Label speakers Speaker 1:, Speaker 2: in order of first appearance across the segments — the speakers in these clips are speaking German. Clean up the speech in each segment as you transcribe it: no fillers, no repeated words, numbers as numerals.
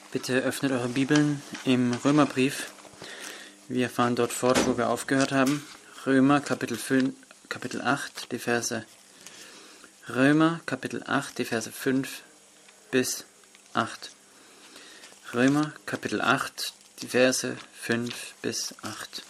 Speaker 1: Bitte öffnet eure Bibeln im Römerbrief. Wir fahren dort fort, wo wir aufgehört haben. Römer Kapitel 8, die Verse 5 bis 8. Römer Kapitel 8, die Verse 5 bis 8.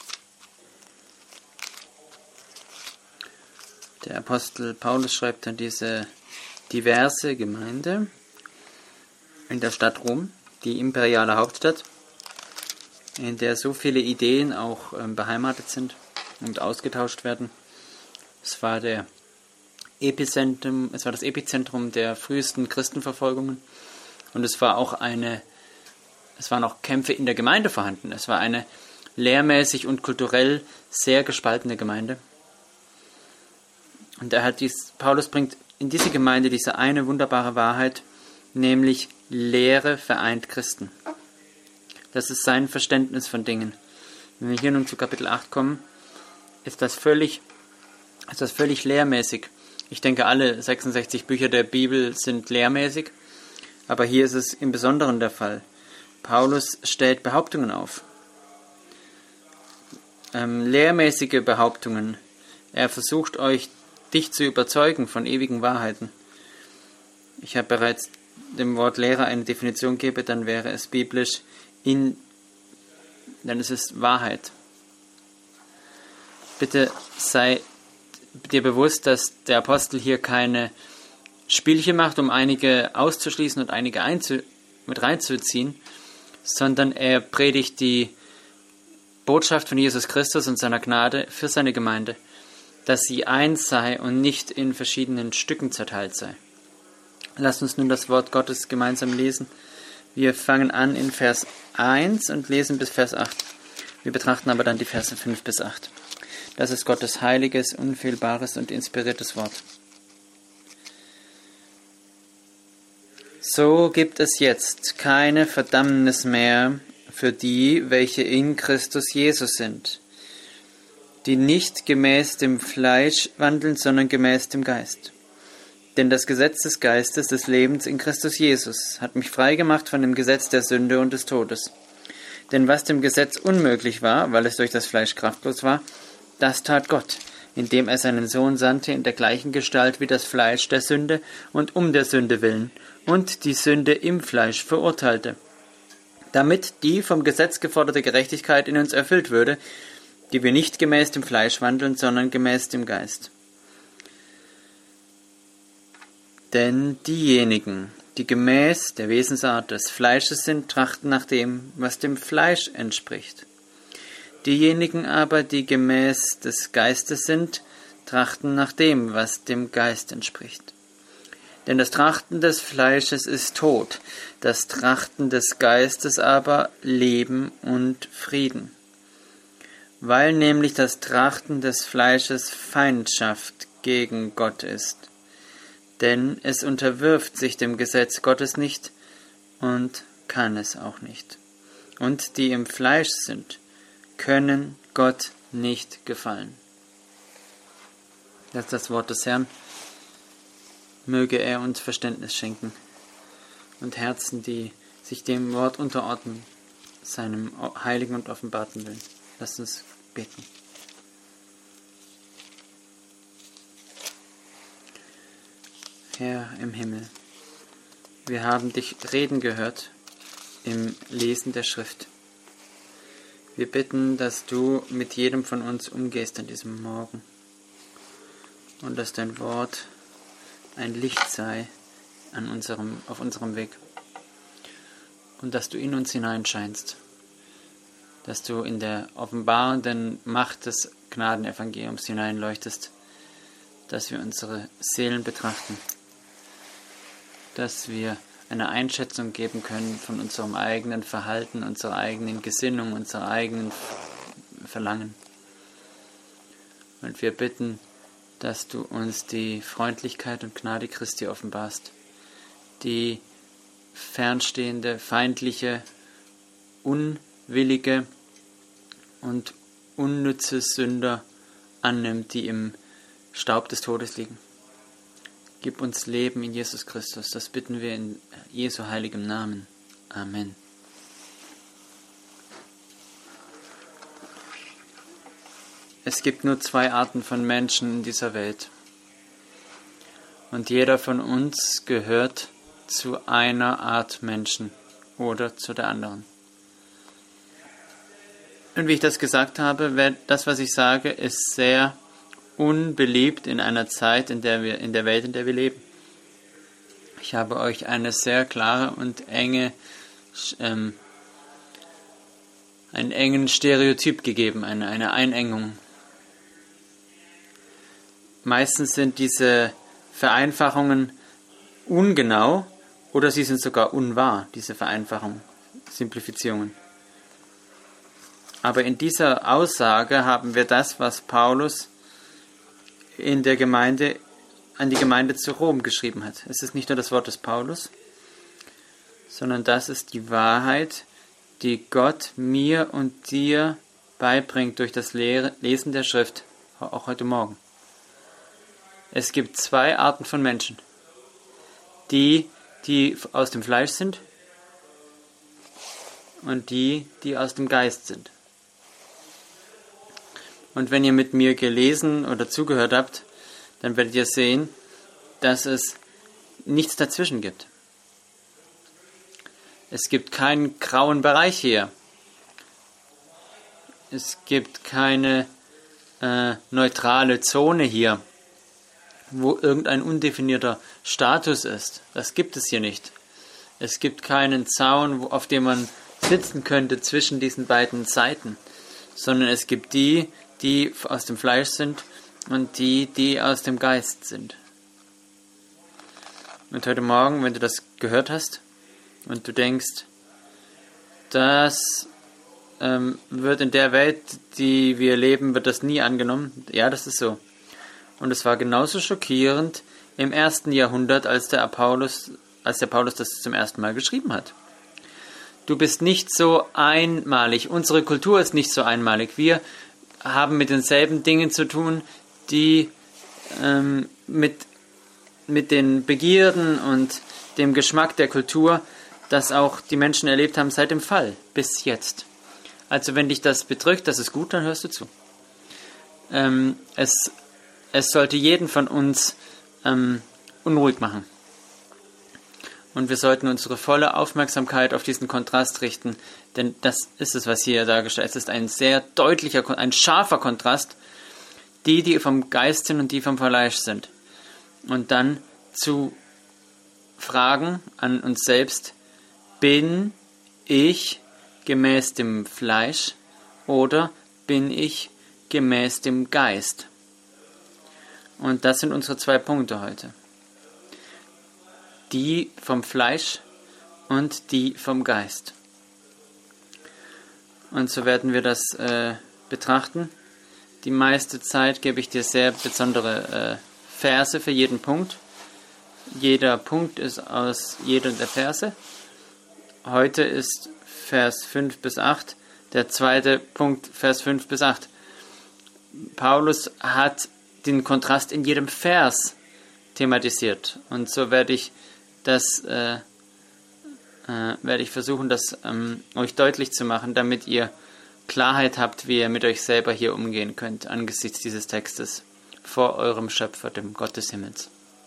Speaker 1: Der Apostel Paulus schreibt an diese diverse Gemeinde in der Stadt Rom, die imperiale Hauptstadt, in der so viele Ideen auch beheimatet sind und ausgetauscht werden. Es war das Epizentrum der frühesten Christenverfolgungen und es waren auch Kämpfe in der Gemeinde vorhanden. Es war eine lehrmäßig und kulturell sehr gespaltene Gemeinde. Und Paulus bringt in diese Gemeinde diese eine wunderbare Wahrheit, nämlich Lehre vereint Christen. Das ist sein Verständnis von Dingen. Wenn wir hier nun zu Kapitel 8 kommen, ist das völlig lehrmäßig. Ich denke, alle 66 Bücher der Bibel sind lehrmäßig, aber hier ist es im Besonderen der Fall. Paulus stellt Behauptungen auf. Lehrmäßige Behauptungen. Er versucht dich zu überzeugen von ewigen Wahrheiten. Ich habe bereits dem Wort Lehre eine Definition gegeben, dann wäre es biblisch, dann ist es Wahrheit. Bitte sei dir bewusst, dass der Apostel hier keine Spielchen macht, um einige auszuschließen und einige mit reinzuziehen, sondern er predigt die Botschaft von Jesus Christus und seiner Gnade für seine Gemeinde, dass sie eins sei und nicht in verschiedenen Stücken zerteilt sei. Lasst uns nun das Wort Gottes gemeinsam lesen. Wir fangen an in Vers 1 und lesen bis Vers 8. Wir betrachten aber dann die Verse 5 bis 8. Das ist Gottes heiliges, unfehlbares und inspiriertes Wort. So gibt es jetzt keine Verdammnis mehr für die, welche in Christus Jesus sind, die nicht gemäß dem Fleisch wandeln, sondern gemäß dem Geist. Denn das Gesetz des Geistes des Lebens in Christus Jesus hat mich freigemacht von dem Gesetz der Sünde und des Todes. Denn was dem Gesetz unmöglich war, weil es durch das Fleisch kraftlos war, das tat Gott, indem er seinen Sohn sandte in der gleichen Gestalt wie das Fleisch der Sünde und um der Sünde willen und die Sünde im Fleisch verurteilte, damit die vom Gesetz geforderte Gerechtigkeit in uns erfüllt würde, die wir nicht gemäß dem Fleisch wandeln, sondern gemäß dem Geist. Denn diejenigen, die gemäß der Wesensart des Fleisches sind, trachten nach dem, was dem Fleisch entspricht. Diejenigen aber, die gemäß des Geistes sind, trachten nach dem, was dem Geist entspricht. Denn das Trachten des Fleisches ist Tod, das Trachten des Geistes aber Leben und Frieden. Weil nämlich das Trachten des Fleisches Feindschaft gegen Gott ist. Denn es unterwirft sich dem Gesetz Gottes nicht und kann es auch nicht. Und die im Fleisch sind, können Gott nicht gefallen. Das ist das Wort des Herrn. Möge er uns Verständnis schenken und Herzen, die sich dem Wort unterordnen, seinem heiligen und offenbarten Willen. Lasst uns beten. Herr im Himmel, wir haben dich reden gehört im Lesen der Schrift. Wir bitten, dass du mit jedem von uns umgehst an diesem Morgen und dass dein Wort ein Licht sei auf unserem Weg und dass du in uns hineinscheinst, dass du in der offenbarenden Macht des Gnadenevangeliums hineinleuchtest, dass wir unsere Seelen betrachten, dass wir eine Einschätzung geben können von unserem eigenen Verhalten, unserer eigenen Gesinnung, unserer eigenen Verlangen. Und wir bitten, dass du uns die Freundlichkeit und Gnade Christi offenbarst, die fernstehende, feindliche, unwillige und unnütze Sünder annimmt, die im Staub des Todes liegen. Gib uns Leben in Jesus Christus. Das bitten wir in Jesu heiligem Namen. Amen. Es gibt nur zwei Arten von Menschen in dieser Welt. Und jeder von uns gehört zu einer Art Menschen oder zu der anderen. Und wie ich das gesagt habe, das, was ich sage, ist sehr unbeliebt in einer Zeit, in der Welt, in der wir leben. Ich habe euch eine sehr klare und einen engen Stereotyp gegeben, eine Einengung. Meistens sind diese Vereinfachungen ungenau oder sie sind sogar unwahr, diese Vereinfachungen, Simplifizierungen. Aber in dieser Aussage haben wir das, was Paulus an die Gemeinde zu Rom geschrieben hat. Es ist nicht nur das Wort des Paulus, sondern das ist die Wahrheit, die Gott mir und dir beibringt durch das Lesen der Schrift, auch heute Morgen. Es gibt zwei Arten von Menschen. Die aus dem Fleisch sind und die aus dem Geist sind. Und wenn ihr mit mir gelesen oder zugehört habt, dann werdet ihr sehen, dass es nichts dazwischen gibt. Es gibt keinen grauen Bereich hier. Es gibt keine neutrale Zone hier, wo irgendein undefinierter Status ist. Das gibt es hier nicht. Es gibt keinen Zaun, auf dem man sitzen könnte zwischen diesen beiden Seiten, sondern es gibt die aus dem Fleisch sind und die aus dem Geist sind. Und heute Morgen, wenn du das gehört hast und du denkst, das wird in der Welt, die wir leben, wird das nie angenommen. Ja, das ist so. Und es war genauso schockierend im 1. Jahrhundert, als der Paulus das zum ersten Mal geschrieben hat. Du bist nicht so einmalig. Unsere Kultur ist nicht so einmalig. Wir haben mit denselben Dingen zu tun, die mit den Begierden und dem Geschmack der Kultur, das auch die Menschen erlebt haben seit dem Fall bis jetzt. Also wenn dich das bedrückt, das ist gut, dann hörst du zu. Es sollte jeden von uns unruhig machen. Und wir sollten unsere volle Aufmerksamkeit auf diesen Kontrast richten, denn das ist es, was hier dargestellt ist. Es ist ein sehr deutlicher, ein scharfer Kontrast, die vom Geist sind und die vom Fleisch sind. Und dann zu fragen an uns selbst, bin ich gemäß dem Fleisch oder bin ich gemäß dem Geist? Und das sind unsere zwei Punkte heute. Die vom Fleisch und die vom Geist. Und so werden wir das betrachten. Die meiste Zeit gebe ich dir sehr besondere Verse für jeden Punkt. Jeder Punkt ist aus jedem der Verse. Heute ist Vers 5 bis 8. Der zweite Punkt, Vers 5 bis 8. Paulus hat den Kontrast in jedem Vers thematisiert. Und so werde ich versuchen, das euch deutlich zu machen, damit ihr Klarheit habt, wie ihr mit euch selber hier umgehen könnt, angesichts dieses Textes, vor eurem Schöpfer, dem Gott des Himmels.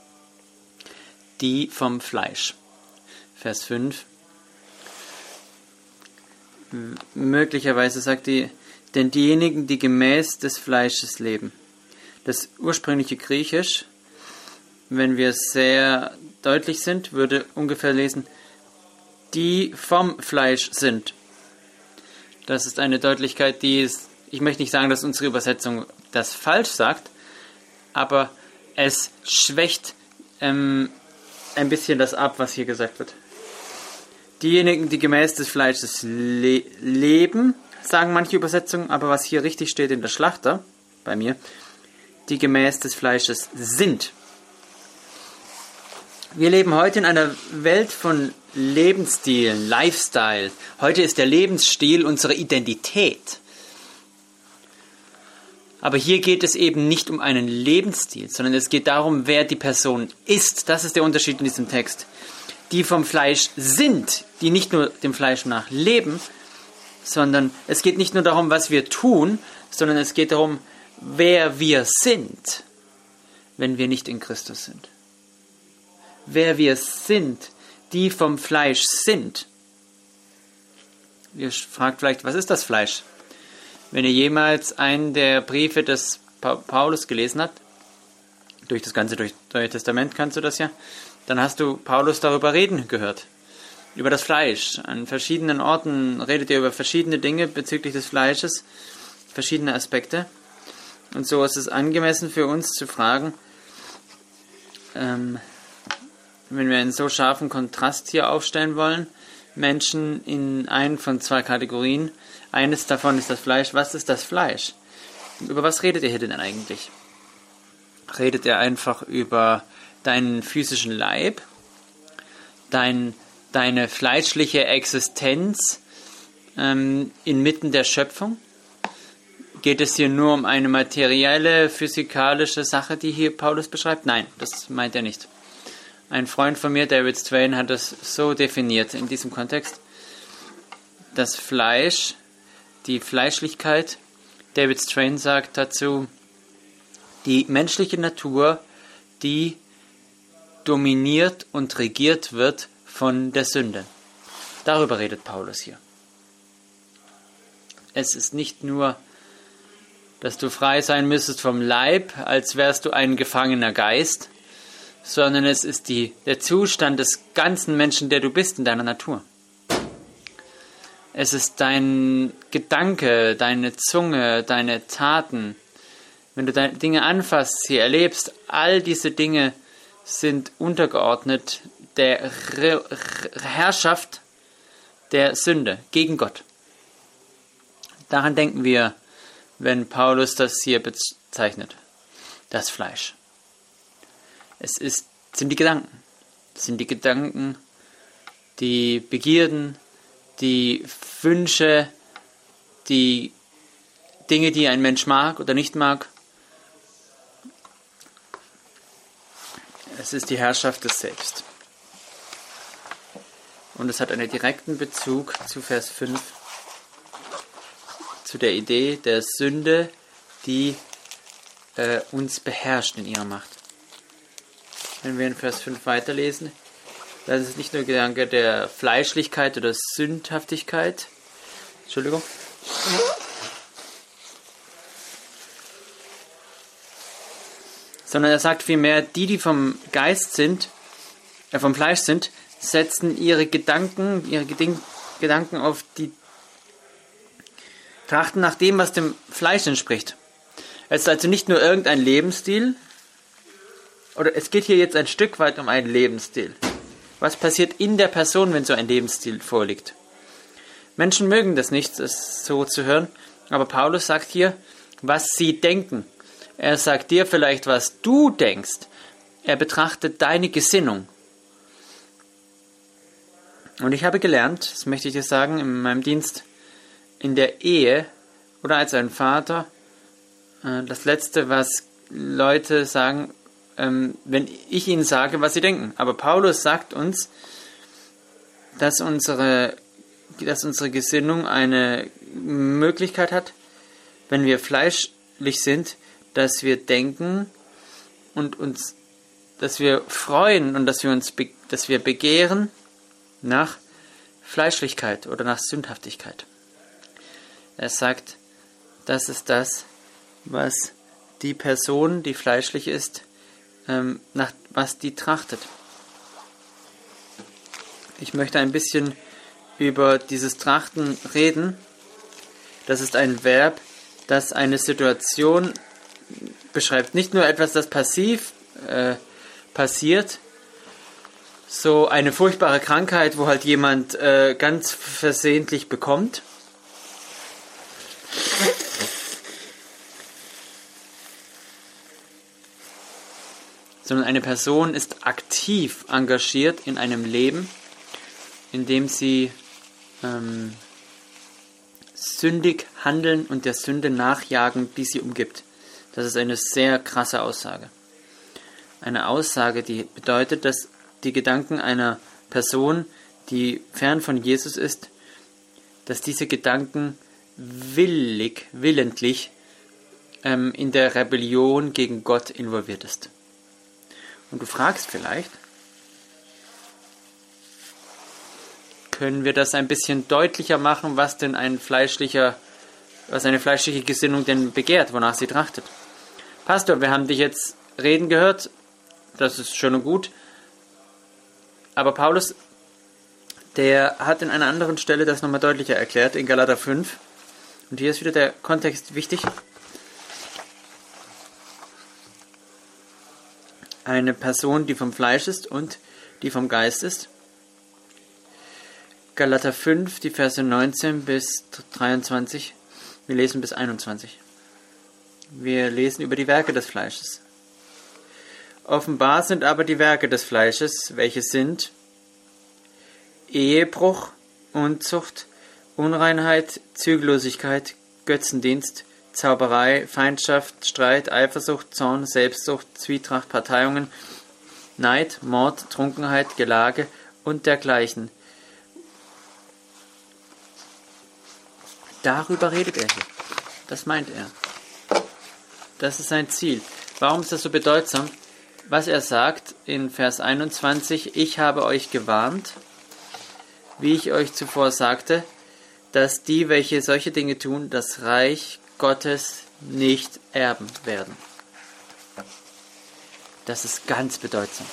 Speaker 1: Die vom Fleisch. Vers 5. Möglicherweise sagt die, denn diejenigen, die gemäß des Fleisches leben. Das ursprüngliche Griechisch, wenn wir sehr deutlich sind, würde ungefähr lesen, die vom Fleisch sind. Das ist eine Deutlichkeit, ich möchte nicht sagen, dass unsere Übersetzung das falsch sagt, aber es schwächt ein bisschen das ab, was hier gesagt wird. Diejenigen, die gemäß des Fleisches leben, sagen manche Übersetzungen, aber was hier richtig steht in der Schlachter, bei mir, die gemäß des Fleisches sind. Wir leben heute in einer Welt von Lebensstilen, Lifestyle. Heute ist der Lebensstil unsere Identität. Aber hier geht es eben nicht um einen Lebensstil, sondern es geht darum, wer die Person ist. Das ist der Unterschied in diesem Text. Die vom Fleisch sind, die nicht nur dem Fleisch nach leben, sondern es geht nicht nur darum, was wir tun, sondern es geht darum, wer wir sind, wenn wir nicht in Christus sind. Wer wir sind, die vom Fleisch sind. Ihr fragt vielleicht, was ist das Fleisch? Wenn ihr jemals einen der Briefe des Paulus gelesen habt, durch das ganze Neue Testament kannst du das ja, dann hast du Paulus darüber reden gehört. Über das Fleisch. An verschiedenen Orten redet er über verschiedene Dinge bezüglich des Fleisches, verschiedene Aspekte. Und so ist es angemessen für uns zu fragen, wenn wir einen so scharfen Kontrast hier aufstellen wollen, Menschen in einen von zwei Kategorien. Eines davon ist das Fleisch. Was ist das Fleisch? Über was redet ihr hier denn eigentlich? Redet ihr einfach über deinen physischen Leib, deine fleischliche Existenz inmitten der Schöpfung? Geht es hier nur um eine materielle, physikalische Sache, die hier Paulus beschreibt? Nein, das meint er nicht. Ein Freund von mir, David Strain, hat es so definiert in diesem Kontext. Das Fleisch, die Fleischlichkeit, David Strain sagt dazu, die menschliche Natur, die dominiert und regiert wird von der Sünde. Darüber redet Paulus hier. Es ist nicht nur, dass du frei sein müsstest vom Leib, als wärst du ein gefangener Geist, sondern es ist der Zustand des ganzen Menschen, der du bist in deiner Natur. Es ist dein Gedanke, deine Zunge, deine Taten. Wenn du Dinge anfasst, sie erlebst, all diese Dinge sind untergeordnet der Herrschaft der Sünde gegen Gott. Daran denken wir, wenn Paulus das hier bezeichnet. Das Fleisch. Sind die Gedanken. Es sind die Gedanken, die Begierden, die Wünsche, die Dinge, die ein Mensch mag oder nicht mag. Es ist die Herrschaft des Selbst. Und es hat einen direkten Bezug zu Vers 5, zu der Idee der Sünde, die uns beherrscht in ihrer Macht. Wenn wir in Vers 5 weiterlesen, das ist nicht nur Gedanke der Fleischlichkeit oder Sündhaftigkeit, sondern er sagt vielmehr, die vom Geist sind, vom Fleisch sind, setzen ihre Gedanken auf die Trachten nach dem, was dem Fleisch entspricht. Es ist also nicht nur irgendein Lebensstil, oder es geht hier jetzt ein Stück weit um einen Lebensstil. Was passiert in der Person, wenn so ein Lebensstil vorliegt? Menschen mögen das nicht, das so zu hören, aber Paulus sagt hier, was sie denken. Er sagt dir vielleicht, was du denkst. Er betrachtet deine Gesinnung. Und ich habe gelernt, das möchte ich dir sagen, in meinem Dienst, in der Ehe oder als ein Vater, das Letzte, was Leute sagen, wenn ich ihnen sage, was sie denken. Aber Paulus sagt uns, dass unsere Gesinnung eine Möglichkeit hat, wenn wir fleischlich sind, dass wir denken und dass wir freuen und dass wir begehren nach Fleischlichkeit oder nach Sündhaftigkeit. Er sagt, das ist das, was die Person, die fleischlich ist, nach was die trachtet. Ich möchte ein bisschen über dieses Trachten reden. Das ist ein Verb, das eine Situation beschreibt. Nicht nur etwas, das passiv passiert, so eine furchtbare Krankheit, wo halt jemand ganz versehentlich bekommt. Sondern eine Person ist aktiv engagiert in einem Leben, in dem sie sündig handeln und der Sünde nachjagen, die sie umgibt. Das ist eine sehr krasse Aussage. Eine Aussage, die bedeutet, dass die Gedanken einer Person, die fern von Jesus ist, dass diese Gedanken willentlich in der Rebellion gegen Gott involviert ist. Und du fragst vielleicht, können wir das ein bisschen deutlicher machen, was denn eine fleischliche Gesinnung denn begehrt, wonach sie trachtet? Pastor, wir haben dich jetzt reden gehört, das ist schön und gut, aber Paulus, der hat in einer anderen Stelle das nochmal deutlicher erklärt, in Galater 5. Und hier ist wieder der Kontext wichtig. Eine Person, die vom Fleisch ist und die vom Geist ist. Galater 5, die Verse 19 bis 23. Wir lesen bis 21. Wir lesen über die Werke des Fleisches. Offenbar sind aber die Werke des Fleisches, welche sind Ehebruch, Unzucht, Unreinheit, Zügellosigkeit, Götzendienst, Zauberei, Feindschaft, Streit, Eifersucht, Zorn, Selbstsucht, Zwietracht, Parteiungen, Neid, Mord, Trunkenheit, Gelage und dergleichen. Darüber redet er hier. Das meint er. Das ist sein Ziel. Warum ist das so bedeutsam? Was er sagt in Vers 21, ich habe euch gewarnt, wie ich euch zuvor sagte, dass die, welche solche Dinge tun, das Reich Gottes nicht erben werden. Das ist ganz bedeutsam.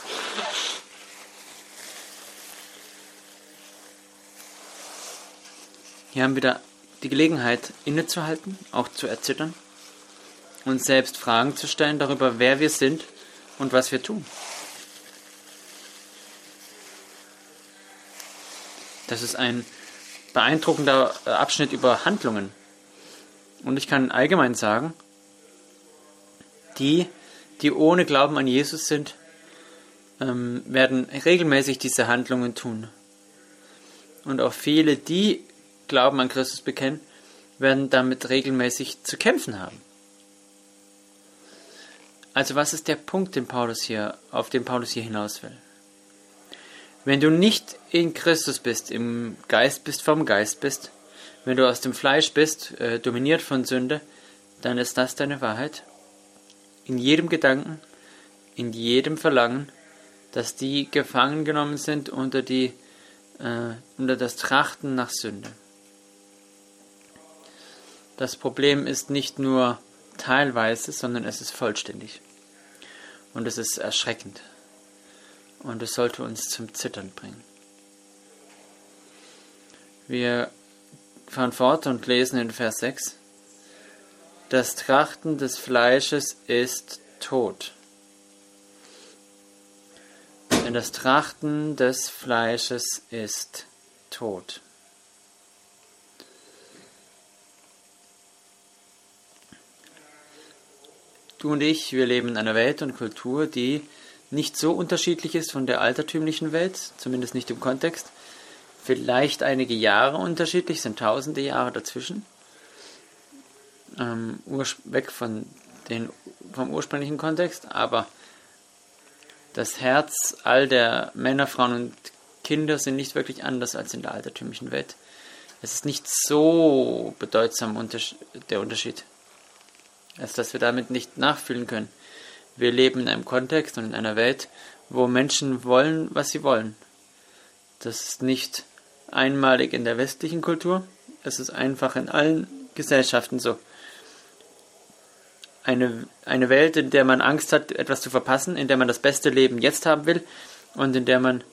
Speaker 1: Hier haben wir wieder die Gelegenheit, innezuhalten, auch zu erzittern, uns selbst Fragen zu stellen darüber, wer wir sind und was wir tun. Das ist ein beeindruckender Abschnitt über Handlungen. Und ich kann allgemein sagen, die ohne Glauben an Jesus sind, werden regelmäßig diese Handlungen tun. Und auch viele, die Glauben an Christus bekennen, werden damit regelmäßig zu kämpfen haben. Also was ist der Punkt, auf den Paulus hier hinaus will? Wenn du nicht in Christus bist, im Geist bist, vom Geist bist, wenn du aus dem Fleisch bist, dominiert von Sünde, dann ist das deine Wahrheit. In jedem Gedanken, in jedem Verlangen, dass die gefangen genommen sind unter das Trachten nach Sünde. Das Problem ist nicht nur teilweise, sondern es ist vollständig. Und es ist erschreckend. Und es sollte uns zum Zittern bringen. Wir fahren fort und lesen in Vers 6. Das Trachten des Fleisches ist Tod. Denn das Trachten des Fleisches ist Tod. Du und ich, wir leben in einer Welt und Kultur, die nicht so unterschiedlich ist von der altertümlichen Welt, zumindest nicht im Kontext. Vielleicht einige Jahre unterschiedlich, sind tausende Jahre dazwischen. Weg vom ursprünglichen Kontext, aber das Herz all der Männer, Frauen und Kinder sind nicht wirklich anders als in der altertümlichen Welt. Es ist nicht so bedeutsam der Unterschied, als dass wir damit nicht nachfühlen können. Wir leben in einem Kontext und in einer Welt, wo Menschen wollen, was sie wollen. Das ist nicht einmalig in der westlichen Kultur, es ist einfach in allen Gesellschaften so. Eine Welt, in der man Angst hat, etwas zu verpassen, in der man das beste Leben jetzt haben will und in der man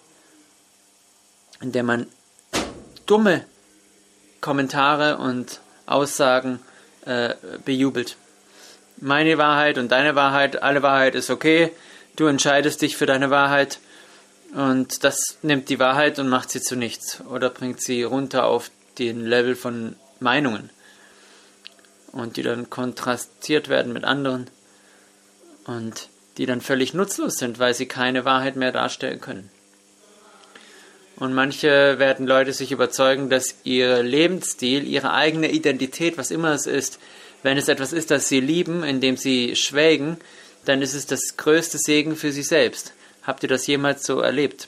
Speaker 1: dumme Kommentare und Aussagen bejubelt. Meine Wahrheit und deine Wahrheit, alle Wahrheit ist okay, du entscheidest dich für deine Wahrheit und das nimmt die Wahrheit und macht sie zu nichts oder bringt sie runter auf den Level von Meinungen und die dann kontrastiert werden mit anderen und die dann völlig nutzlos sind, weil sie keine Wahrheit mehr darstellen können. Und manche werden Leute sich überzeugen, dass ihr Lebensstil, ihre eigene Identität, was immer es ist, wenn es etwas ist, das sie lieben, indem sie schwelgen, dann ist es das größte Segen für sie selbst. Habt ihr das jemals so erlebt?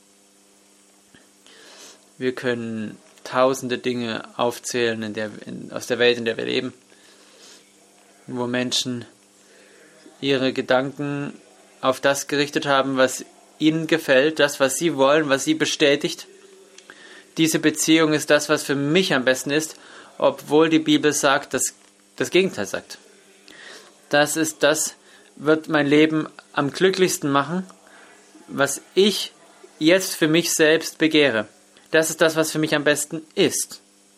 Speaker 1: Wir können tausende Dinge aufzählen aus der Welt, in der wir leben. wo Menschen ihre Gedanken auf das gerichtet haben, was ihnen gefällt, das, was sie wollen, was sie bestätigt. Diese Beziehung ist das, was für mich am besten ist, obwohl die Bibel sagt, dass das Gegenteil sagt. Das wird mein Leben am glücklichsten machen, was ich jetzt für mich selbst begehre. Das ist das, was für mich am besten ist.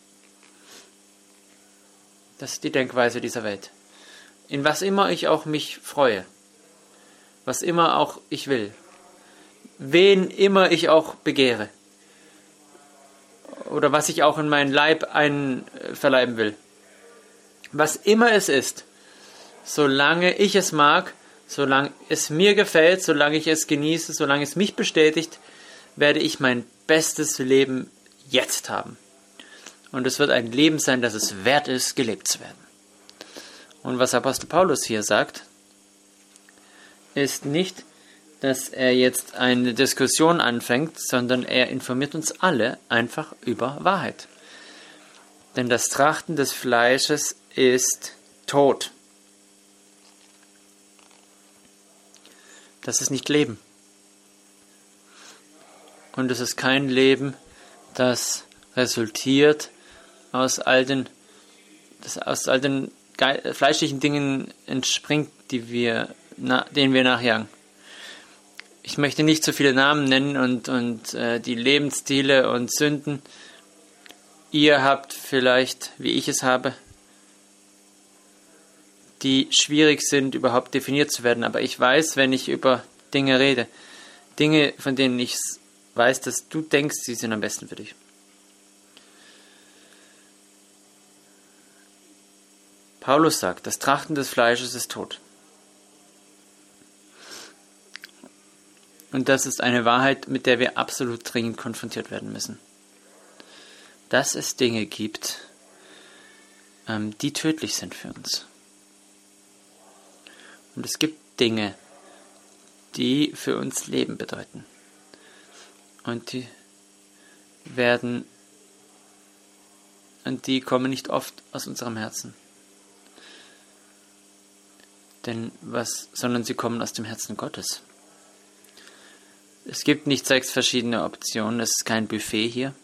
Speaker 1: Das ist die Denkweise dieser Welt. In was immer ich auch mich freue, was immer auch ich will, wen immer ich auch begehre oder was ich auch in meinen Leib einverleiben will. Was immer es ist, solange ich es mag, solange es mir gefällt, solange ich es genieße, solange es mich bestätigt, werde ich mein bestes Leben jetzt haben. Und es wird ein Leben sein, das es wert ist, gelebt zu werden. Und was Apostel Paulus hier sagt, ist nicht, dass er jetzt eine Diskussion anfängt, sondern er informiert uns alle einfach über Wahrheit. Denn das Trachten des Fleisches ist Tod. Das ist nicht Leben. Und es ist kein Leben, das resultiert aus all den fleischlichen Dingen entspringt, denen wir nachjagen. Ich möchte nicht so viele Namen nennen und die Lebensstile und Sünden. Ihr habt vielleicht, wie ich es habe, die schwierig sind, überhaupt definiert zu werden. Aber ich weiß, wenn ich über Dinge rede, Dinge, von denen ich weiß, dass du denkst, sie sind am besten für dich. Paulus sagt, das Trachten des Fleisches ist Tod. Und das ist eine Wahrheit, mit der wir absolut dringend konfrontiert werden müssen. Dass es Dinge gibt, die tödlich sind für uns. Und es gibt Dinge, die für uns Leben bedeuten. Und die kommen nicht oft aus unserem Herzen. Sondern sie kommen aus dem Herzen Gottes. Es gibt nicht 6 verschiedene Optionen, es ist kein Buffet hier.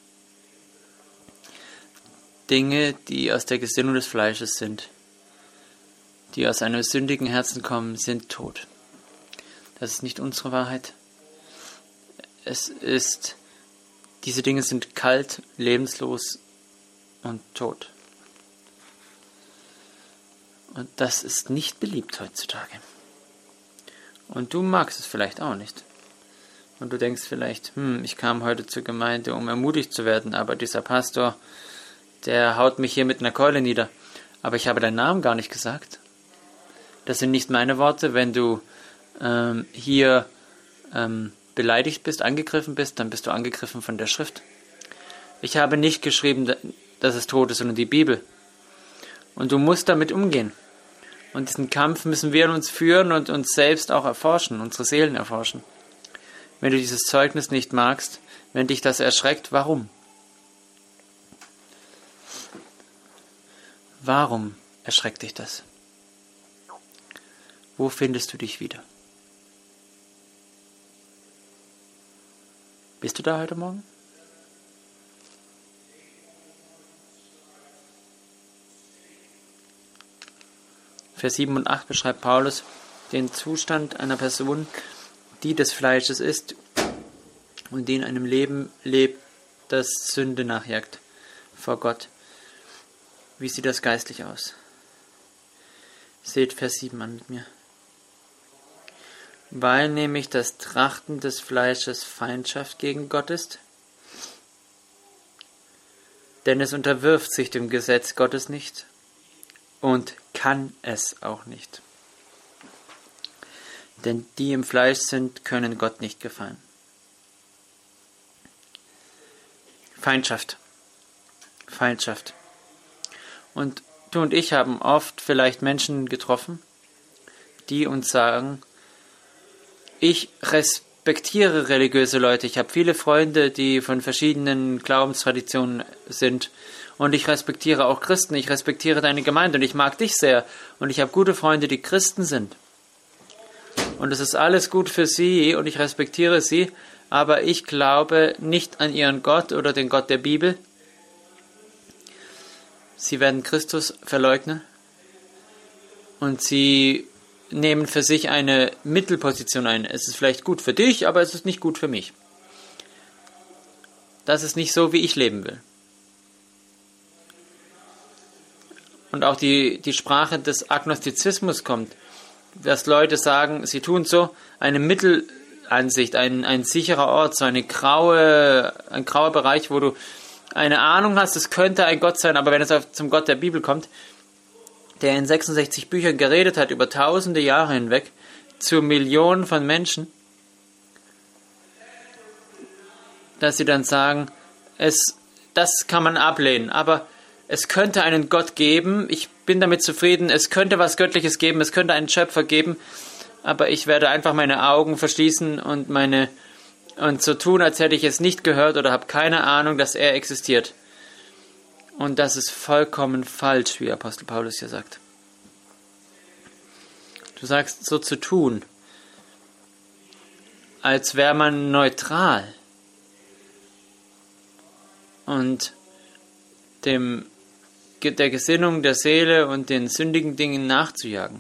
Speaker 1: Dinge, die aus der Gesinnung des Fleisches sind, die aus einem sündigen Herzen kommen, sind tot. Das ist nicht unsere Wahrheit. Diese Dinge sind kalt, lebenslos und tot. Und das ist nicht beliebt heutzutage. Und du magst es vielleicht auch nicht. Und du denkst vielleicht, ich kam heute zur Gemeinde, um ermutigt zu werden, aber dieser Pastor, der haut mich hier mit einer Keule nieder. Aber ich habe deinen Namen gar nicht gesagt. Das sind nicht meine Worte. Wenn du hier beleidigt bist, angegriffen bist, dann bist du angegriffen von der Schrift. Ich habe nicht geschrieben, dass es tot ist, sondern die Bibel. Und du musst damit umgehen. Und diesen Kampf müssen wir in uns führen und uns selbst auch erforschen, unsere Seelen erforschen. Wenn du dieses Zeugnis nicht magst, wenn dich das erschreckt, warum? Warum erschreckt dich das? Wo findest du dich wieder? Bist du da heute Morgen? Vers 7 und 8 beschreibt Paulus den Zustand einer Person, die des Fleisches ist und die in einem Leben lebt, das Sünde nachjagt vor Gott. Wie sieht das geistlich aus? Seht Vers 7 an mit mir. Weil nämlich das Trachten des Fleisches Feindschaft gegen Gott ist, denn es unterwirft sich dem Gesetz Gottes nicht und kann es auch nicht. Denn die im Fleisch sind, können Gott nicht gefallen. Feindschaft. Und du und ich haben oft vielleicht Menschen getroffen, die uns sagen, ich respektiere religiöse Leute. Ich habe viele Freunde, die von verschiedenen Glaubenstraditionen sind Und ich respektiere auch Christen, ich respektiere deine Gemeinde und ich mag dich sehr. Und ich habe gute Freunde, die Christen sind. Und es ist alles gut für sie und ich respektiere sie, aber ich glaube nicht an ihren Gott oder den Gott der Bibel. Sie werden Christus verleugnen und sie nehmen für sich eine Mittelposition ein. Es ist vielleicht gut für dich, aber es ist nicht gut für mich. Das ist nicht so, wie ich leben will. Und auch die Sprache des Agnostizismus kommt, dass Leute sagen, sie tun so, eine Mittelansicht, ein sicherer Ort, so ein grauer Bereich, wo du eine Ahnung hast, es könnte ein Gott sein, aber wenn es zum Gott der Bibel kommt, der in 66 Büchern geredet hat, über tausende Jahre hinweg, zu Millionen von Menschen, dass sie dann sagen, das kann man ablehnen, aber es könnte einen Gott geben, ich bin damit zufrieden, es könnte was Göttliches geben, es könnte einen Schöpfer geben, aber ich werde einfach meine Augen verschließen und so tun, als hätte ich es nicht gehört oder habe keine Ahnung, dass er existiert. Und das ist vollkommen falsch, wie Apostel Paulus ja sagt. Du sagst, so zu tun, als wäre man neutral und der Gesinnung der Seele und den sündigen Dingen nachzujagen.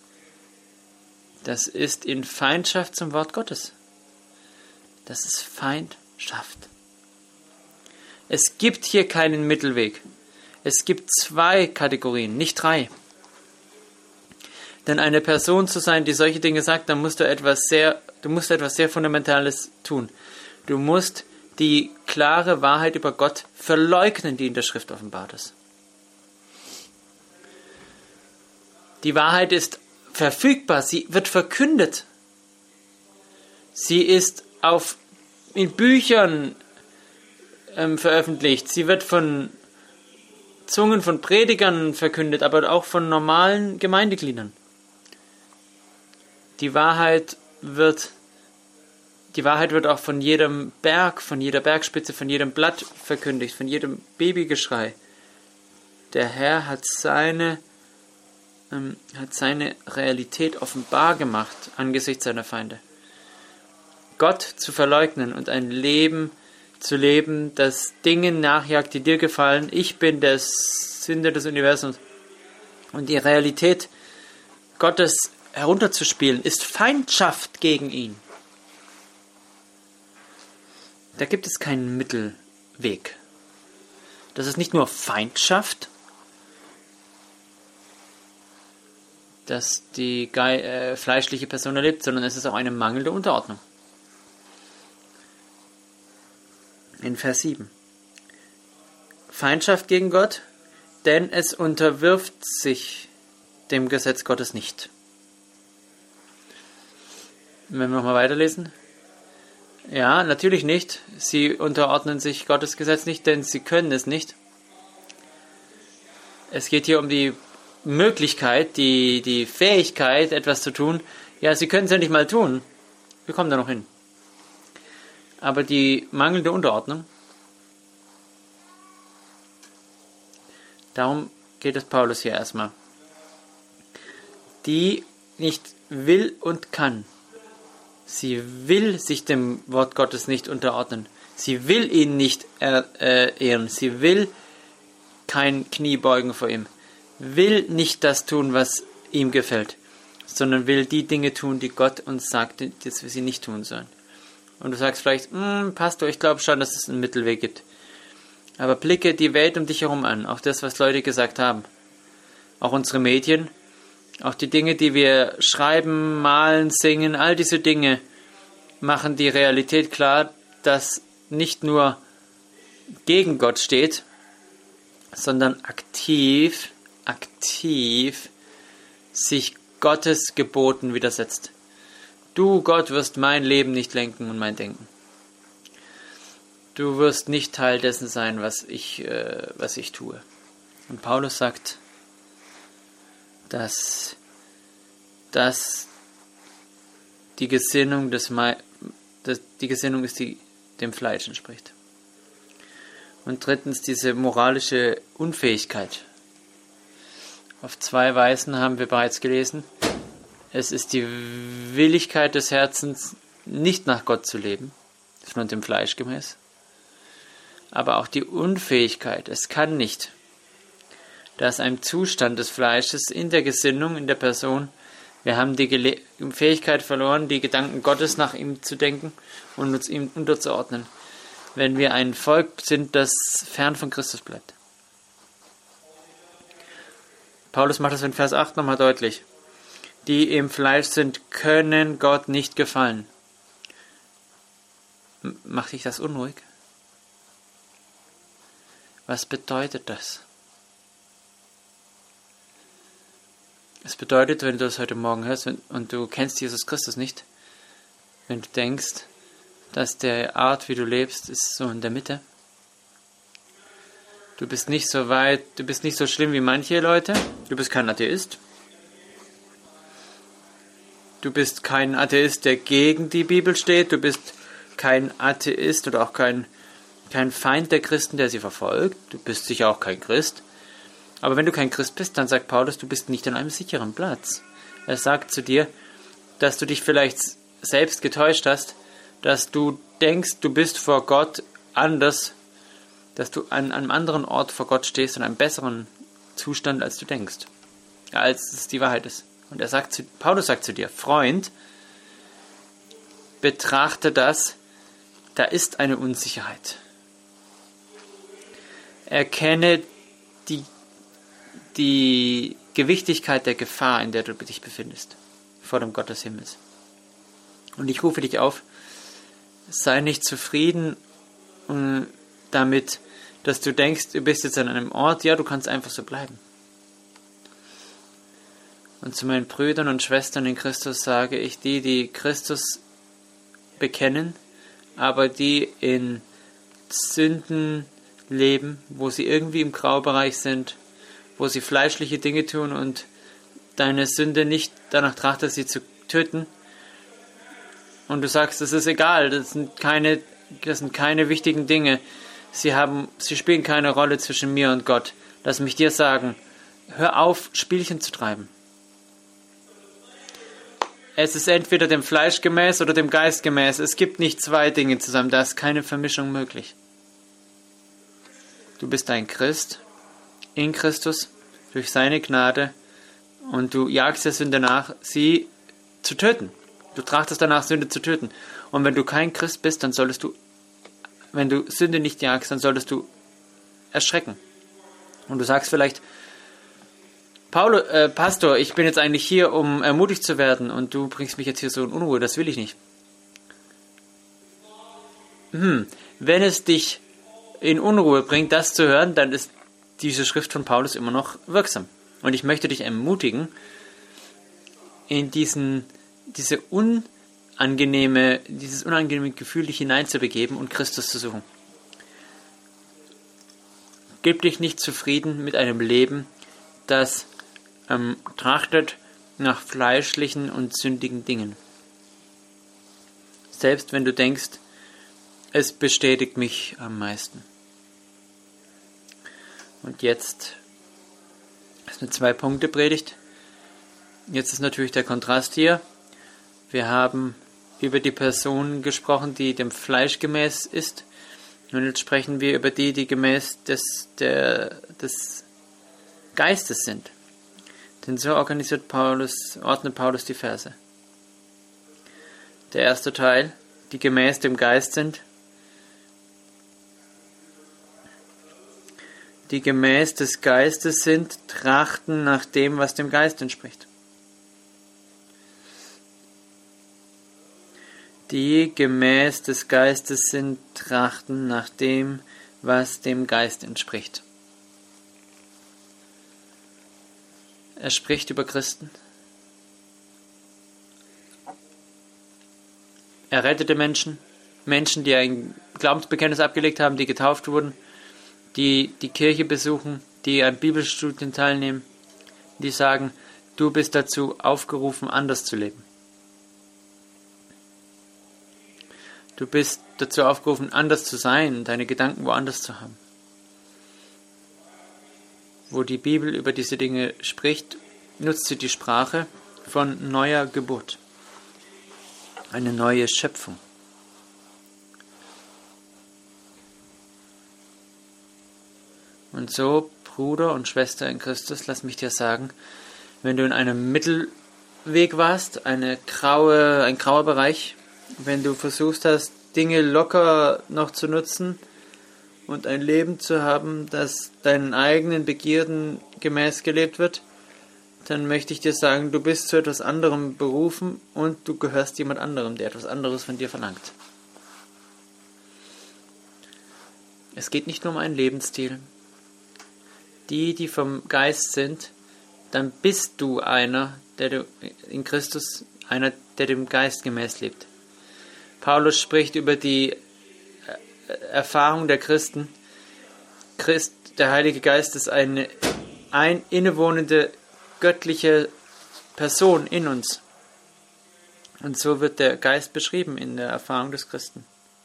Speaker 1: Das ist in Feindschaft zum Wort Gottes. Das ist Feindschaft. Es gibt hier keinen Mittelweg. Es gibt 2 Kategorien, nicht 3. Denn eine Person zu sein, die solche Dinge sagt, dann musst du etwas sehr Fundamentales tun. Du musst die klare Wahrheit über Gott verleugnen, die in der Schrift offenbart ist. Die Wahrheit ist verfügbar, sie wird verkündet. Sie ist in Büchern veröffentlicht, sie wird von Zungen von Predigern verkündet, aber auch von normalen Gemeindegliedern. Die Wahrheit wird auch von jedem Berg, von jeder Bergspitze, von jedem Blatt verkündigt, von jedem Babygeschrei. Der Herr hat seine Realität offenbar gemacht angesichts seiner Feinde. Gott zu verleugnen und ein Leben zu leben, das Dingen nachjagt, die dir gefallen. Ich bin der Sünder des Universums. Und die Realität Gottes herunterzuspielen, ist Feindschaft gegen ihn. Da gibt es keinen Mittelweg. Das ist nicht nur Feindschaft, dass die fleischliche Person erlebt, sondern es ist auch eine mangelnde Unterordnung. In Vers 7. Feindschaft gegen Gott, denn es unterwirft sich dem Gesetz Gottes nicht. Wenn wir nochmal weiterlesen. Ja, natürlich nicht. Sie unterordnen sich Gottes Gesetz nicht, denn sie können es nicht. Es geht hier um die Möglichkeit, die Fähigkeit, etwas zu tun. Ja, sie können es ja nicht mal tun. Wir kommen da noch hin. Aber die mangelnde Unterordnung, darum geht es Paulus hier erstmal. Die nicht will und kann. Sie will sich dem Wort Gottes nicht unterordnen. Sie will ihn nicht ehren. Sie will kein Knie beugen vor ihm. Will nicht das tun, was ihm gefällt, sondern will die Dinge tun, die Gott uns sagt, dass wir sie nicht tun sollen. Und du sagst vielleicht, Pastor, ich glaube schon, dass es einen Mittelweg gibt. Aber blicke die Welt um dich herum an, auch das, was Leute gesagt haben. Auch unsere Medien, auch die Dinge, die wir schreiben, malen, singen, all diese Dinge machen die Realität klar, dass nicht nur gegen Gott steht, sondern aktiv sich Gottes Geboten widersetzt. Du, Gott, wirst mein Leben nicht lenken und mein Denken. Du wirst nicht Teil dessen sein, was ich tue. Und Paulus sagt, dass die Gesinnung ist, die dem Fleisch entspricht. Und drittens diese moralische Unfähigkeit. Auf 2 Weisen haben wir bereits gelesen. Es ist die Willigkeit des Herzens, nicht nach Gott zu leben, sondern dem Fleisch gemäß. Aber auch die Unfähigkeit, es kann nicht. Da ist ein Zustand des Fleisches in der Gesinnung, in der Person. Wir haben die Fähigkeit verloren, die Gedanken Gottes nach ihm zu denken und uns ihm unterzuordnen, wenn wir ein Volk sind, das fern von Christus bleibt. Paulus macht das in Vers 8 nochmal deutlich. Die im Fleisch sind, können Gott nicht gefallen. Macht dich das unruhig? Was bedeutet das? Es bedeutet, wenn du das heute Morgen hörst und du kennst Jesus Christus nicht, wenn du denkst, dass der Art, wie du lebst, ist so in der Mitte. Du bist nicht so weit, du bist nicht so schlimm wie manche Leute. Du bist kein Atheist. Du bist kein Atheist, der gegen die Bibel steht. Du bist kein Atheist oder auch kein Feind der Christen, der sie verfolgt. Du bist sicher auch kein Christ. Aber wenn du kein Christ bist, dann sagt Paulus, du bist nicht an einem sicheren Platz. Er sagt zu dir, dass du dich vielleicht selbst getäuscht hast, dass du denkst, du bist vor Gott anders, dass du an einem anderen Ort vor Gott stehst, in einem besseren Zustand, als du denkst, als es die Wahrheit ist. Und Paulus sagt zu dir, Freund, betrachte das, da ist eine Unsicherheit. Erkenne die Gewichtigkeit der Gefahr, in der du dich befindest, vor dem Gott des Himmels. Und ich rufe dich auf, sei nicht zufrieden damit, dass du denkst, du bist jetzt an einem Ort, ja, du kannst einfach so bleiben. Und zu meinen Brüdern und Schwestern in Christus sage ich, die Christus bekennen, aber die in Sünden leben, wo sie irgendwie im Graubereich sind, wo sie fleischliche Dinge tun und deine Sünde nicht danach trachtet, sie zu töten. Und du sagst, das ist egal, das sind keine wichtigen Dinge. Sie spielen keine Rolle zwischen mir und Gott. Lass mich dir sagen, hör auf, Spielchen zu treiben. Es ist entweder dem Fleisch gemäß oder dem Geist gemäß. Es gibt nicht 2 Dinge zusammen, da ist keine Vermischung möglich. Du bist ein Christ in Christus durch seine Gnade und du jagst der Sünde nach, sie zu töten. Du trachtest danach, Sünde zu töten. Und wenn du kein Christ bist, dann solltest du, wenn du Sünde nicht jagst, dann solltest du erschrecken. Und du sagst vielleicht, Pastor, ich bin jetzt eigentlich hier, um ermutigt zu werden und du bringst mich jetzt hier so in Unruhe, das will ich nicht. Wenn es dich in Unruhe bringt, das zu hören, dann ist diese Schrift von Paulus immer noch wirksam. Und ich möchte dich ermutigen, in dieses unangenehme Gefühl dich hineinzubegeben und Christus zu suchen. Gib dich nicht zufrieden mit einem Leben, das trachtet nach fleischlichen und sündigen Dingen. Selbst wenn du denkst, es bestätigt mich am meisten. Und jetzt ist eine 2-Punkte-Predigt. Jetzt ist natürlich der Kontrast hier. Wir haben über die Person gesprochen, die dem Fleisch gemäß ist. Und jetzt sprechen wir über die gemäß des Geistes sind. Denn so ordnet Paulus die Verse. Der erste Teil, die gemäß dem Geist sind. Die gemäß des Geistes sind, trachten nach dem, was dem Geist entspricht. Die gemäß des Geistes sind, trachten nach dem, was dem Geist entspricht. Er spricht über Christen. Er rettete Menschen, die ein Glaubensbekenntnis abgelegt haben, die getauft wurden, die Kirche besuchen, die an Bibelstudien teilnehmen, die sagen, du bist dazu aufgerufen, anders zu leben. Du bist dazu aufgerufen, anders zu sein, deine Gedanken woanders zu haben. wo die Bibel über diese Dinge spricht, nutzt sie die Sprache von neuer Geburt. Eine neue Schöpfung. Und so, Bruder und Schwester in Christus, lass mich dir sagen, wenn du in einem Mittelweg warst, ein grauer Bereich, wenn du versucht hast, Dinge locker noch zu nutzen und ein Leben zu haben, das deinen eigenen Begierden gemäß gelebt wird, dann möchte ich dir sagen, du bist zu etwas anderem berufen und du gehörst jemand anderem, der etwas anderes von dir verlangt. Es geht nicht nur um einen Lebensstil. Die vom Geist sind, dann bist du einer, der in Christus, einer, der dem Geist gemäß lebt. Paulus spricht über die Erfahrung der Christen. Der Heilige Geist ist eine innewohnende göttliche Person in uns. Und so wird der Geist beschrieben in der Erfahrung des Christen.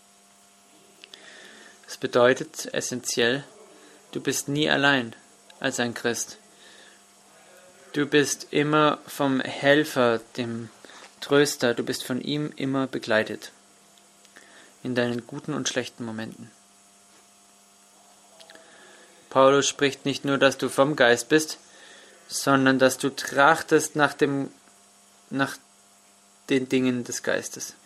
Speaker 1: Das bedeutet essentiell, du bist nie allein als ein Christ. Du bist immer vom Helfer, dem Tröster, du bist von ihm immer begleitet. In deinen guten und schlechten Momenten. Paulus spricht nicht nur, dass du vom Geist bist, sondern dass du trachtest nach den Dingen des Geistes.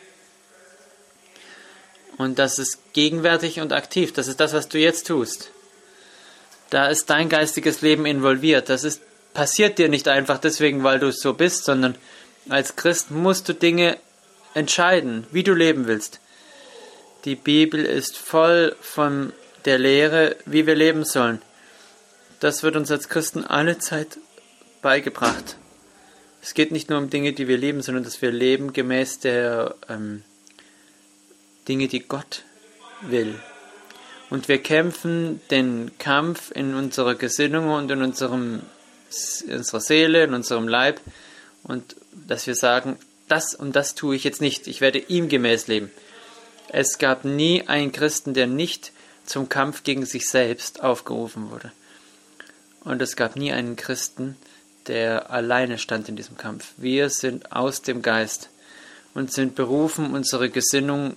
Speaker 1: Und das ist gegenwärtig und aktiv. Das ist das, was du jetzt tust. Da ist dein geistiges Leben involviert. Das passiert dir nicht einfach deswegen, weil du so bist, sondern als Christ musst du Dinge entscheiden, wie du leben willst. Die Bibel ist voll von der Lehre, wie wir leben sollen. Das wird uns als Christen alle Zeit beigebracht. Es geht nicht nur um Dinge, die wir leben, sondern dass wir leben gemäß der Dinge, die Gott will. Und wir kämpfen den Kampf in unserer Gesinnung und in unserer Seele, in unserem Leib. Und dass wir sagen, das und das tue ich jetzt nicht. Ich werde ihm gemäß leben. Es gab nie einen Christen, der nicht zum Kampf gegen sich selbst aufgerufen wurde. Und es gab nie einen Christen, der alleine stand in diesem Kampf. Wir sind aus dem Geist und sind berufen, unsere Gesinnung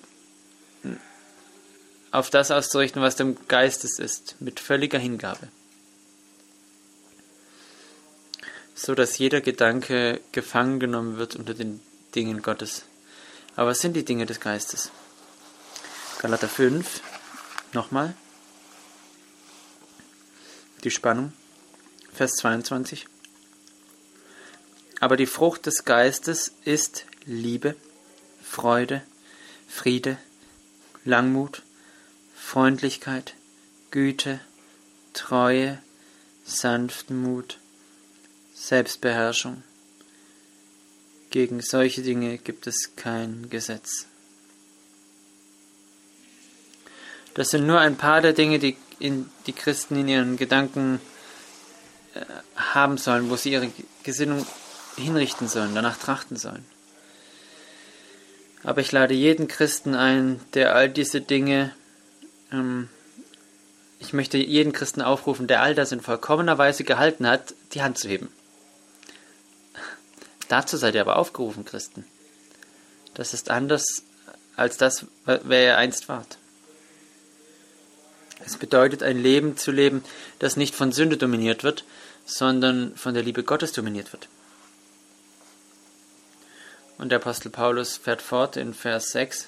Speaker 1: auf das auszurichten, was dem Geistes ist, mit völliger Hingabe. So dass jeder Gedanke gefangen genommen wird unter den Dingen Gottes. Aber was sind die Dinge des Geistes? Galater 5, nochmal. Die Spannung, Vers 22. Aber die Frucht des Geistes ist Liebe, Freude, Friede, Langmut, Freundlichkeit, Güte, Treue, Sanftmut, Selbstbeherrschung. Gegen solche Dinge gibt es kein Gesetz. Das sind nur ein paar der Dinge, die die Christen in ihren Gedanken haben sollen, wo sie ihre Gesinnung hinrichten sollen, danach trachten sollen. Aber ich lade jeden Christen ein, der all diese Dinge, ich möchte jeden Christen aufrufen, der all das in vollkommener Weise gehalten hat, die Hand zu heben. Dazu seid ihr aber aufgerufen, Christen. Das ist anders als das, wer ihr einst wart. Es bedeutet, ein Leben zu leben, das nicht von Sünde dominiert wird, sondern von der Liebe Gottes dominiert wird. Und der Apostel Paulus fährt fort in Vers 6.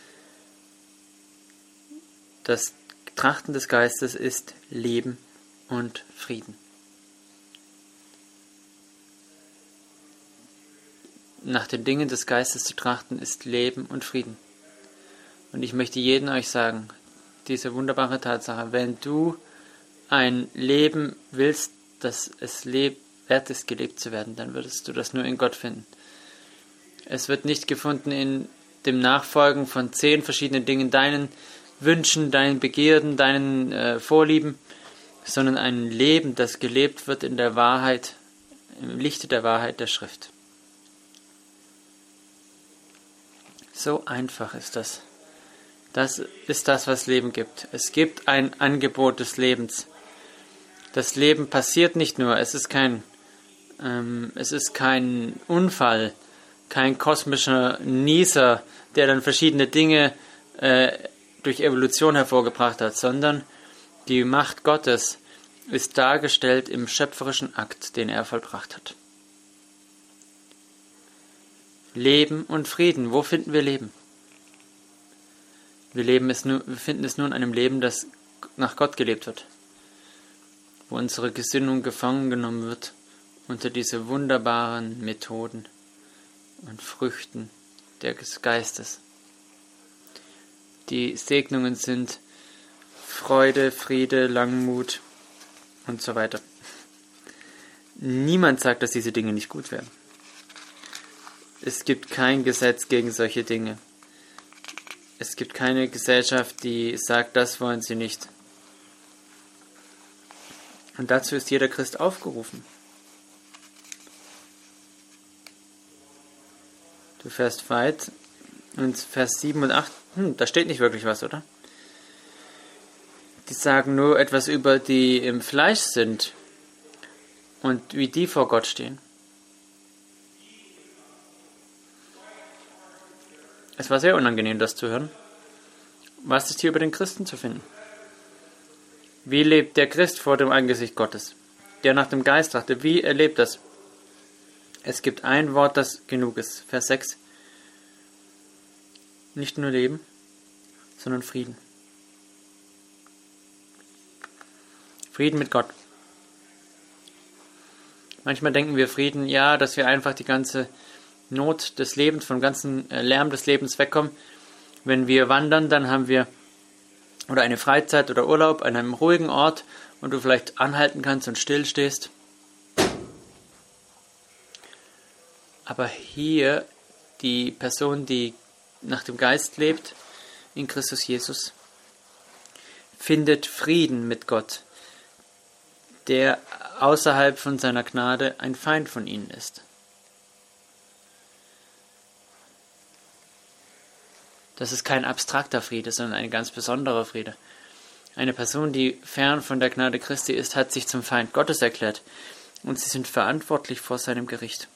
Speaker 1: Das Trachten des Geistes ist Leben und Frieden. Nach den Dingen des Geistes zu trachten ist Leben und Frieden. Und ich möchte jedem euch sagen, diese wunderbare Tatsache, wenn du ein Leben willst, dass es wert ist, gelebt zu werden, dann würdest du das nur in Gott finden. Es wird nicht gefunden in dem Nachfolgen von 10 verschiedenen Dingen, deinen Wünschen, deinen Begierden, deinen Vorlieben, sondern ein Leben, das gelebt wird in der Wahrheit, im Lichte der Wahrheit der Schrift. So einfach ist das. Das ist das, was Leben gibt. Es gibt ein Angebot des Lebens, Das Leben passiert nicht nur, es ist kein Unfall, kein kosmischer Nieser, der dann verschiedene Dinge durch Evolution hervorgebracht hat, sondern die Macht Gottes ist dargestellt im schöpferischen Akt, den er vollbracht hat. Leben und Frieden. Wo finden wir Leben? Wir finden es nur in einem Leben, das nach Gott gelebt wird, wo unsere Gesinnung gefangen genommen wird unter diese wunderbaren Methoden und Früchten des Geistes. Die Segnungen sind Freude, Friede, Langmut und so weiter. Niemand sagt, dass diese Dinge nicht gut wären. Es gibt kein Gesetz gegen solche Dinge. Es gibt keine Gesellschaft, die sagt, das wollen sie nicht. Und dazu ist jeder Christ aufgerufen. Du fährst weit und Vers 7 und 8, da steht nicht wirklich was, oder? Die sagen nur etwas über die im Fleisch sind und wie die vor Gott stehen. Es war sehr unangenehm, das zu hören. Was ist hier über den Christen zu finden? Wie lebt der Christ vor dem Angesicht Gottes, der nach dem Geist trachtet? Wie erlebt das? Es gibt ein Wort, das genug ist. Vers 6. Nicht nur Leben, sondern Frieden. Frieden mit Gott. Manchmal denken wir Frieden, ja, dass wir einfach die ganze Not des Lebens, vom ganzen Lärm des Lebens wegkommen. Wenn wir wandern, dann haben wir oder eine Freizeit oder Urlaub an einem ruhigen Ort und du vielleicht anhalten kannst und still stehst. Aber hier die Person, die nach dem Geist lebt, in Christus Jesus, findet Frieden mit Gott, der außerhalb von seiner Gnade ein Feind von ihnen ist. Das ist kein abstrakter Friede, sondern ein ganz besonderer Friede. Eine Person, die fern von der Gnade Christi ist, hat sich zum Feind Gottes erklärt und sie sind verantwortlich vor seinem Gericht.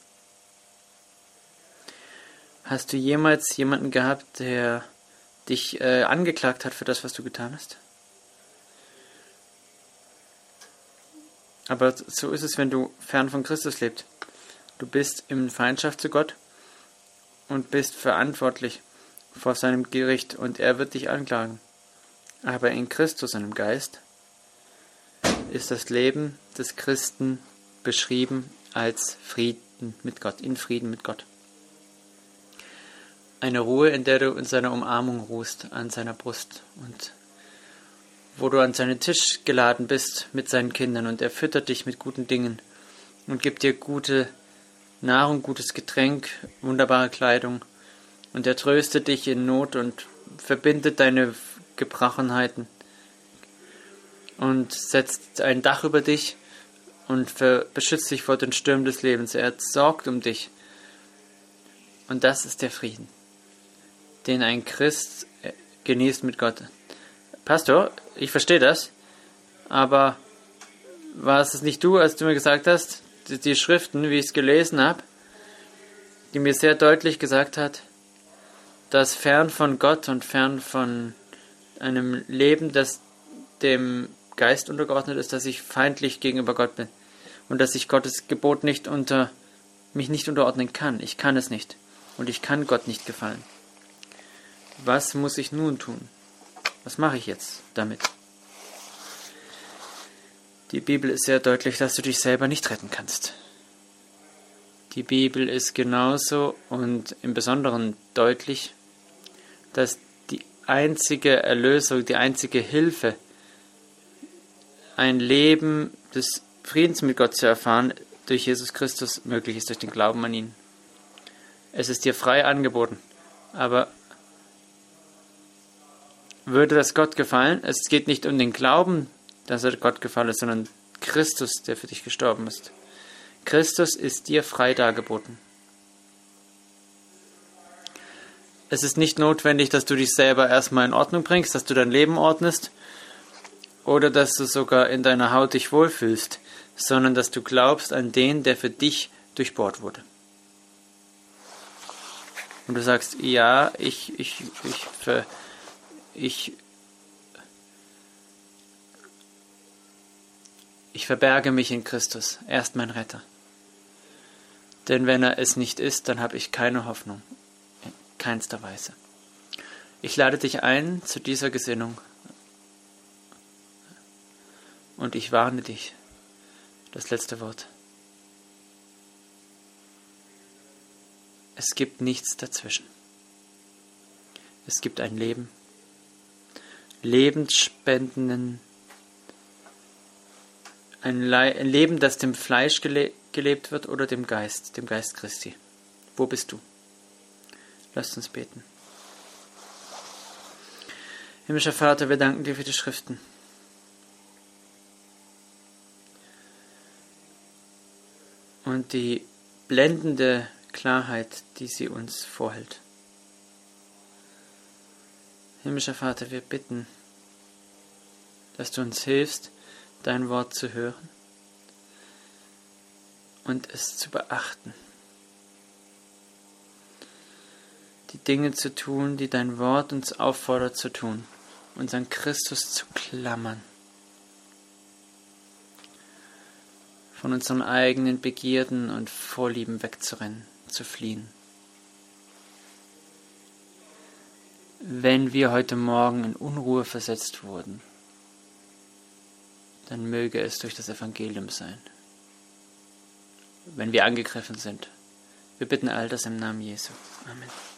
Speaker 1: Hast du jemals jemanden gehabt, der dich angeklagt hat für das, was du getan hast? Aber so ist es, wenn du fern von Christus lebst. Du bist in Feindschaft zu Gott und bist verantwortlich vor seinem Gericht und er wird dich anklagen. Aber in Christus, seinem Geist, ist das Leben des Christen beschrieben als Frieden mit Gott, in Frieden mit Gott. Eine Ruhe, in der du in seiner Umarmung ruhst, an seiner Brust und wo du an seinen Tisch geladen bist mit seinen Kindern und er füttert dich mit guten Dingen und gibt dir gute Nahrung, gutes Getränk, wunderbare Kleidung und er tröstet dich in Not und verbindet deine Gebrochenheiten und setzt ein Dach über dich und beschützt dich vor den Stürmen des Lebens. Er sorgt um dich. Und das ist der Frieden, den ein Christ genießt mit Gott. Pastor, ich verstehe das, aber war es nicht du, als du mir gesagt hast, die Schriften, wie ich es gelesen habe, die mir sehr deutlich gesagt hat, dass fern von Gott und fern von einem Leben, das dem Geist untergeordnet ist, dass ich feindlich gegenüber Gott bin und dass ich Gottes Gebot mich nicht unterordnen kann. Ich kann es nicht und ich kann Gott nicht gefallen. Was muss ich nun tun? Was mache ich jetzt damit? Die Bibel ist sehr deutlich, dass du dich selber nicht retten kannst. Die Bibel ist genauso und im Besonderen deutlich, dass die einzige Erlösung, die einzige Hilfe, ein Leben des Friedens mit Gott zu erfahren, durch Jesus Christus möglich ist, durch den Glauben an ihn. Es ist dir frei angeboten, aber würde das Gott gefallen? Es geht nicht um den Glauben, dass er Gott gefallen ist, sondern Christus, der für dich gestorben ist. Christus ist dir frei dargeboten. Es ist nicht notwendig, dass du dich selber erstmal in Ordnung bringst, dass du dein Leben ordnest oder dass du sogar in deiner Haut dich wohlfühlst, sondern dass du glaubst an den, der für dich durchbohrt wurde. Und du sagst, ja, ich verberge mich in Christus. Er ist mein Retter. Denn wenn er es nicht ist, dann habe ich keine Hoffnung. In keinster Weise. Ich lade dich ein zu dieser Gesinnung. Und ich warne dich. Das letzte Wort. Es gibt nichts dazwischen. Es gibt ein Leben. Lebensspendenden. Ein Leben, das dem Fleisch gelebt wird oder dem Geist Christi. Wo bist du? Lasst uns beten. Himmlischer Vater, wir danken dir für die Schriften. Und die blendende Klarheit, die sie uns vorhält. Himmlischer Vater, wir bitten, dass du uns hilfst, dein Wort zu hören und es zu beachten. Die Dinge zu tun, die dein Wort uns auffordert zu tun, uns an Christus zu klammern. Von unseren eigenen Begierden und Vorlieben wegzurennen, zu fliehen. Wenn wir heute Morgen in Unruhe versetzt wurden, dann möge es durch das Evangelium sein. Wenn wir angegriffen sind. Wir bitten all das im Namen Jesu. Amen.